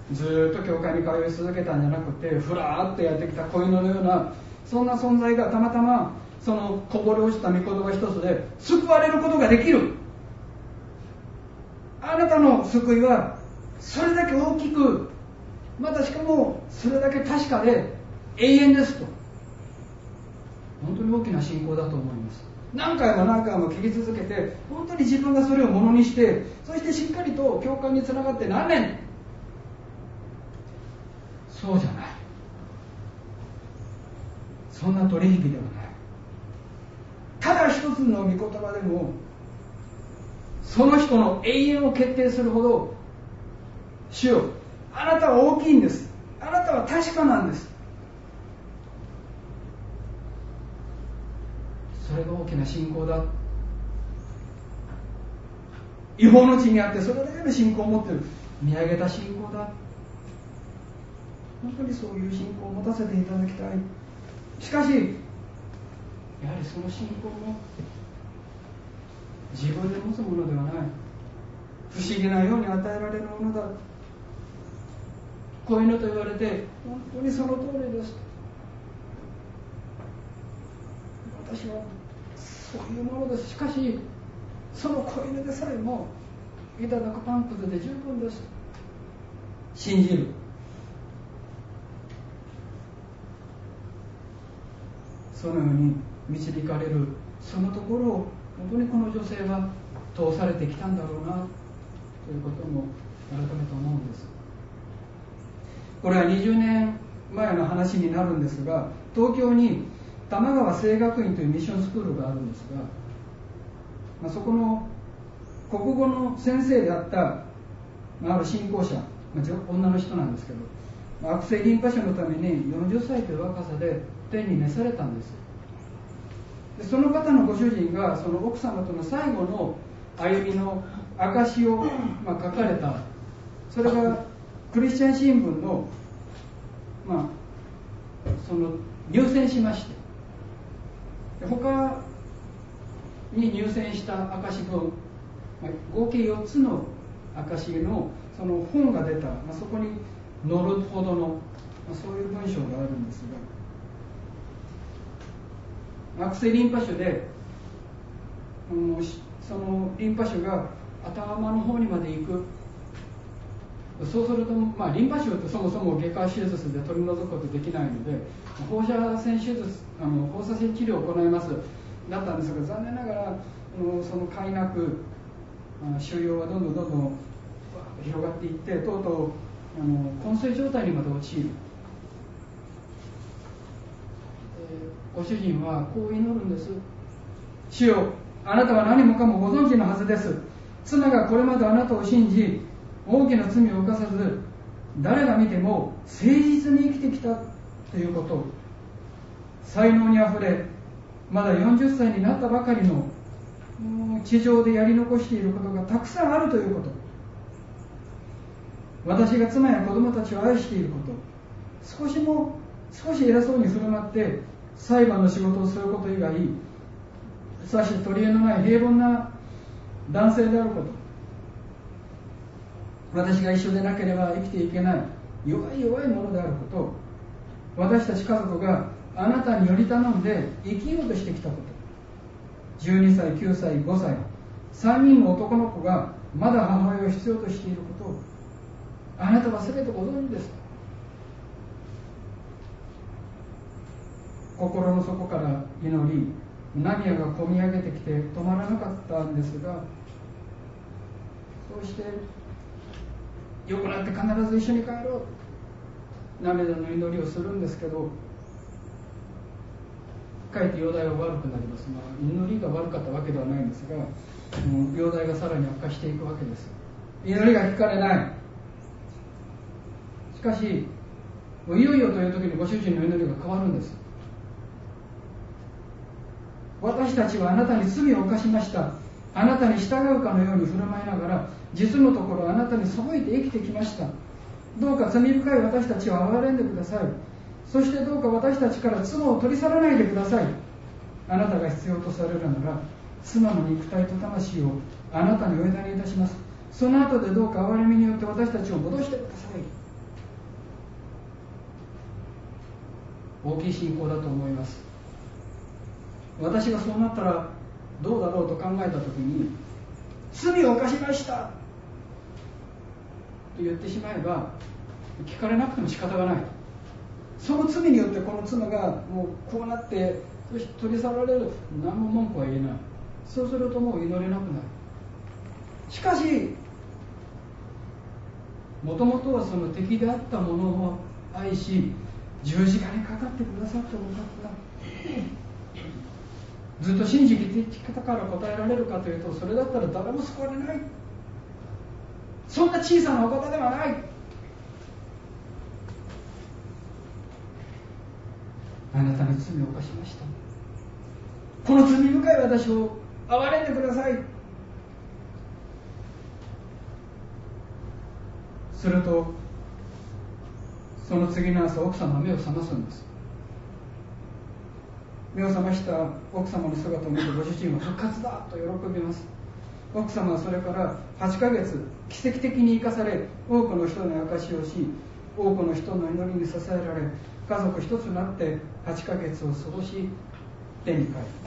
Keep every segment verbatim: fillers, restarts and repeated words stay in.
ずーっと教会に通い続けたんじゃなくて、ふらーっとやってきた子犬のようなそんな存在がたまたまそのこぼれ落ちた御言葉一つで救われることができる。あなたの救いはそれだけ大きく、またしかもそれだけ確かで永遠ですと、本当に大きな信仰だと思います。何回も何回も聞き続けて、本当に自分がそれをものにして、そしてしっかりと教会につながって何年、そうじゃない、そんな取引ではない。ただ一つの御言葉でもその人の永遠を決定するほど、主よ、あなたは大きいんです、あなたは確かなんです、それが大きな信仰だ。違法の地にあってそれだけの信仰を持っている、見上げた信仰だ。本当にそういう信仰を持たせていただきたい。しかしやはりその信仰も自分で持つものではない、不思議なように与えられるものだ。こういうのと言われて、本当にその通りです、私はそういうものです。しかしその子犬でさえもいただくパンプスで十分です。信じる。そのように導かれる、そのところを本当にこの女性は通されてきたんだろうなということも改めて思うんです。これはにじゅうねんまえの話になるんですが、東京に玉川聖学院というミッションスクールがあるんですが、まあ、そこの国語の先生であった、まあ、ある信仰者、まあ、女の人なんですけど、まあ、悪性リンパ腫のためによんじゅっさいという若さで天に召されたんです。でその方のご主人がその奥様との最後の歩みの証を、まあ、書かれた、それがクリスチャン新聞の、まあ、その入選しまして、他に入選した証文、まあ、合計よっつの証のその本が出た、まあ、そこに載るほどの、まあ、そういう文章があるんですが、悪性リンパ腫で、うん、そのリンパ腫が頭の方にまで行く。そうすると、まあ、リンパ腫ってそもそも外科手術で取り除くことできないので、放射線手術、あの放射線治療を行いますだったんですが、残念ながらその快なく腫瘍はどんどんどんどん広がっていって、とうとうあの昏睡状態にまで陥る。ご主人はこう祈るんです。主よ、あなたは何もかもご存知のはずです。妻がこれまであなたを信じ、大きな罪を犯さず、誰が見ても誠実に生きてきたということ、才能にあふれ、まだよんじゅっさいになったばかりの地上でやり残していることがたくさんあるということ、私が妻や子供たちを愛していること、少しも少し偉そうに振る舞って裁判の仕事をすること以外、さし取り柄のない平凡な男性であること、私が一緒でなければ生きていけない弱い弱いものであること、私たち家族があなたにより頼んで生きようとしてきたこと、じゅうにさい、きゅうさい、ごさい、さんにんの男の子がまだ母親を必要としていることをあなたは全てご存知です。心の底から祈り、涙がこみ上げてきて止まらなかったんですが、そうして良くなって必ず一緒に帰ろう、涙の祈りをするんですけど、かえって容体は悪くなります。まあ、祈りが悪かったわけではないんですが、容体がさらに悪化していくわけです。祈りが聞かれない。しかしもういよいよという時にご主人の祈りが変わるんです。私たちはあなたに罪を犯しました。あなたに従うかのように振る舞いながら、実のところあなたに背いて生きてきました。どうか罪深い私たちを憐れんでください。そしてどうか私たちから妻を取り去らないでください。あなたが必要とされるなら、妻の肉体と魂をあなたにお委ねいたします。その後でどうか憐れみによって私たちを戻してください。 大きい信仰だと思います。私がそうなったらどうだろうと考えたときに、罪を犯しましたと言ってしまえば聞かれなくても仕方がない。その罪によってこの妻がもうこうなってそして取り去られる、何も文句は言えない。そうするともう祈れなくなる。しかしもともとはその敵であったものを愛し、十字架にかかってくださったお方がずっと信じてきたから答えられるかというと、それだったら誰も救われない。そんな小さなお方ではない。あなたに罪を犯しました。この罪深い私を憐れんでください。するとその次の朝、奥様は目を覚ますんです。目を覚ました奥様の姿を見て、ご主人は復活だと喜びます。奥様はそれからはちかげつ奇跡的に生かされ、多くの人の証しをし、多くの人の祈りに支えられ、家族一つになってはちかげつを過ごし、天に帰ります。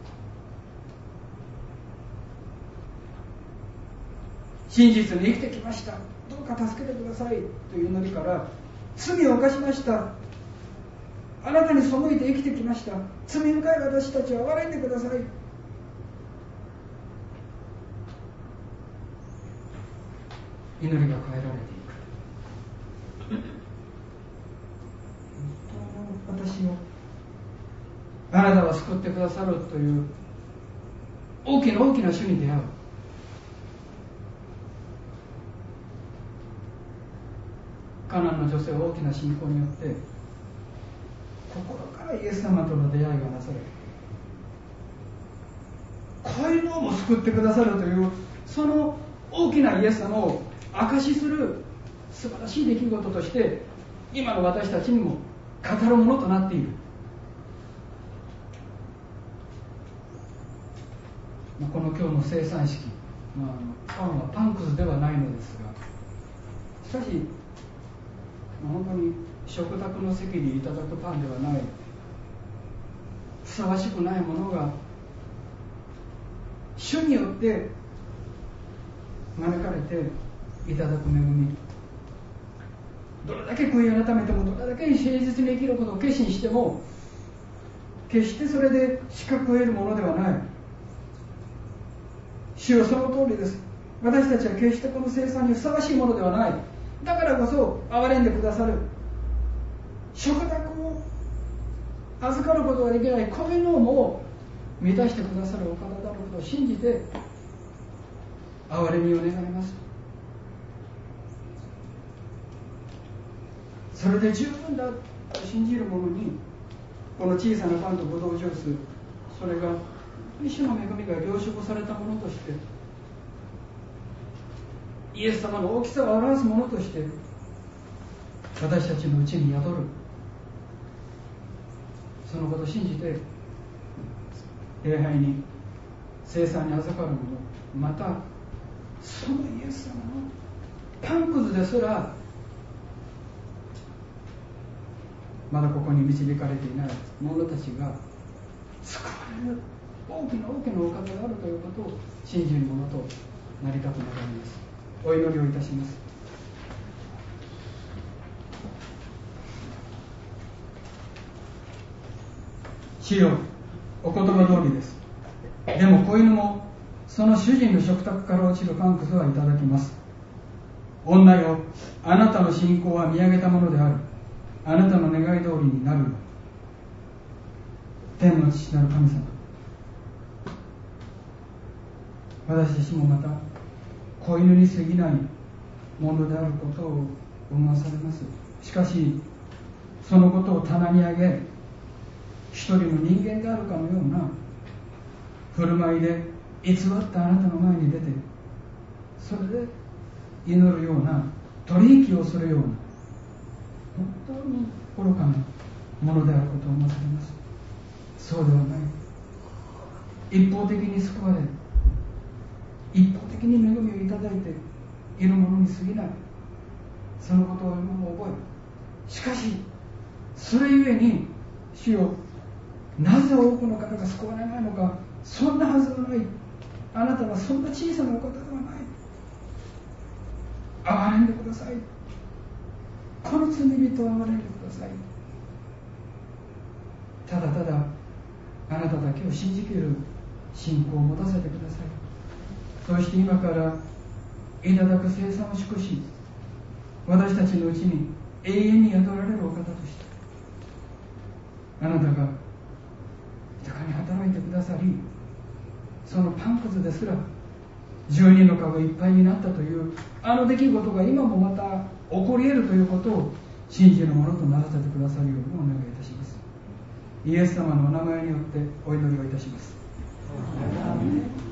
真実に生きてきました、どうか助けてくださいという祈りから、罪を犯しました、あなたに背いて生きてきました、罪深い私たちを憐れんでください、祈りが変えられていく。私をあなたは救ってくださるという大きな大きな主に出会う。カナンの女性は大きな信仰によって心からイエス様との出会いがなされ、こういうのも救ってくださるという、その大きなイエス様を証しする素晴らしい出来事として今の私たちにも語るものとなっている。この今日の生産式、まあ、パンはパンくずではないのですが、しかし本当に食卓の席にいただくパンではない、ふさわしくないものが主によって招かれていただく恵み、どれだけ悔い改めても、どれだけ誠実に生きることを決心しても、決してそれで資格を得るものではない。主よ、その通りです。私たちは決してこの生産にふさわしいものではない。だからこそ憐れんでくださる、食卓を預かることができない、こういうのをも満たしてくださるお方であることを信じて憐れみを願います。それで十分だと信じる者に、この小さなパンとブドウジュース、それが主の恵みが凝縮されたものとして、イエス様の大きさを表すものとして私たちのうちに宿る。そのことを信じて礼拝に、聖餐に預かるもの、またそのイエス様のパンくずですらまだここに導かれていない者たちが救われる大きな大きなお方があるということを信じるものとなりたくなります。お祈りをいたします。主よ、お言葉通りです。でも子犬もその主人の食卓から落ちるパンくずはいただきます。女よ、あなたの信仰は見上げたものである。あなたの願い通りになる。天の父なる神様、私たちもまた子犬に過ぎないものであることを思わされます。しかしそのことを棚に上げ、一人の人間であるかのような振る舞いで偽ったあなたの前に出て、それで祈るような、取引をするような、本当に愚かなものであることを思わされます。そうではない。一方的に救われ、一方的に恵みをいただいているものに過ぎない。そのことを今も覚え、しかしそれゆえに主よ、なぜ多くの方が救われないのか。そんなはずはない。あなたはそんな小さなお方ではない。憐れんでください。この罪人を憐れんでください。ただただあなただけを信じきる信仰を持たせてください。そして今からいただく聖餐を祝し、私たちのうちに永遠に宿られるお方としてあなたが豊かに働いてくださり、そのパンくずですらじゅうにんの顔がいっぱいになったというあの出来事が今もまた起こり得るということを信じるものとならせてくださるようにお願いいたします。イエス様のお名前によってお祈りをいたします。